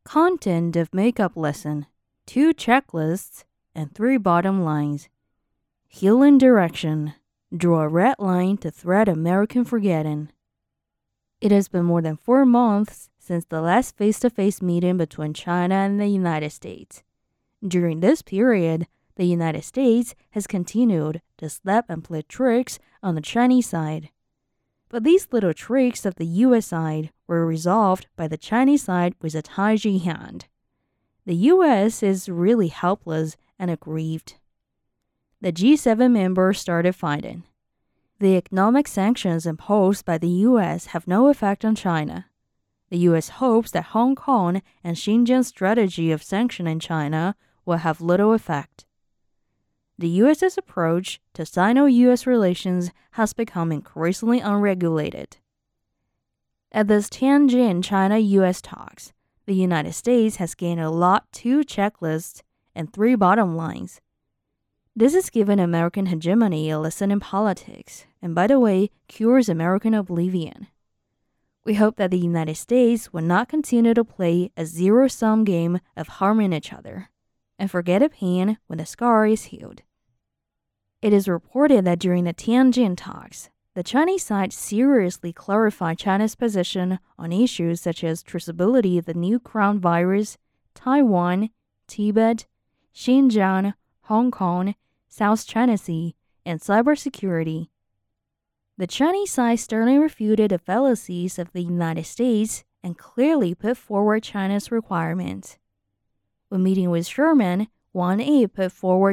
Content of makeup lesson, 2 checklists, and 3 bottom lines. Healing direction. Draw a red line to thread American forgetting. It has been more than 4 months since the last face-to-face meeting between China and the United States. During this period, the United States has continued to slap and play tricks on the Chinese side. But these little tricks of the US side were resolved by the Chinese side with a taiji hand. The US is really helpless and aggrieved. The G7 members started fighting. The economic sanctions imposed by the US have no effect on China. The US hopes that Hong Kong and Xinjiang's strategy of sanctioning China will have little effect. The US's approach to Sino-US relations has become increasingly unregulated. At this Tianjin China-US talks, the United States has gained a lot 2 checklists and 3 bottom lines. This has given American hegemony a lesson in politics, and by the way, cures American oblivion. We hope that the United States will not continue to play a zero-sum game of harming each other, and forget a pain when the scar is healed. It is reported that during the Tianjin talks, the Chinese side seriously clarified China's position on issues such as traceability of the new coronavirus, Taiwan, Tibet, Xinjiang, Hong Kong, South China Sea, and cybersecurity. The Chinese side sternly refuted the fallacies of the United States and clearly put forward China's requirements. When meeting with Sherman, Wang Yi put forward